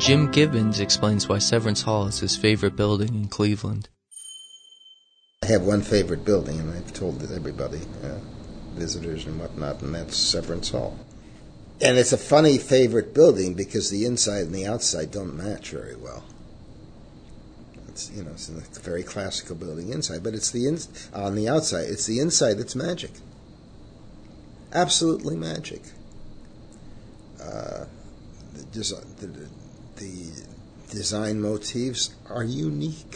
Jim Gibbons explains why Severance Hall is his favorite building in Cleveland. I have one favorite building, and I've told everybody, visitors and whatnot, and that's Severance Hall. And it's a funny favorite building because the inside and the outside don't match very well. It's a very classical building inside, but it's on the outside. It's the inside that's magic. Absolutely magic. The design motifs are unique.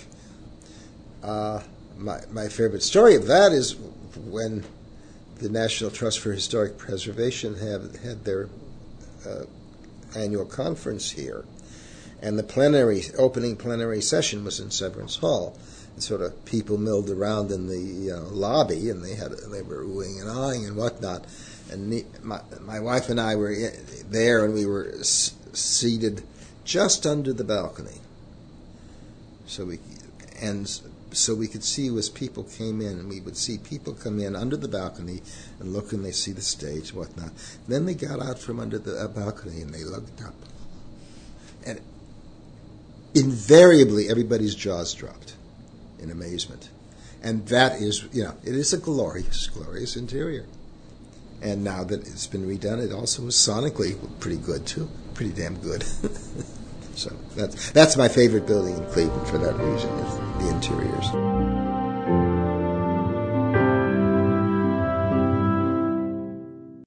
My favorite story of that is when the National Trust for Historic Preservation had their annual conference here, and the opening plenary session was in Severance Hall. And sort of people milled around in the lobby, and they were oohing and ahhing and whatnot. And my wife and I were there, and we were seated just under the balcony, so we could see as people came in, and we would see people come in under the balcony and look, and they see the stage, whatnot. Then they got out from under the balcony and they looked up, and invariably everybody's jaws dropped in amazement. And that is, it is a glorious, glorious interior. And now that it's been redone, it also was sonically pretty good too, pretty damn good. So that's my favorite building in Cleveland for that reason, is the interiors.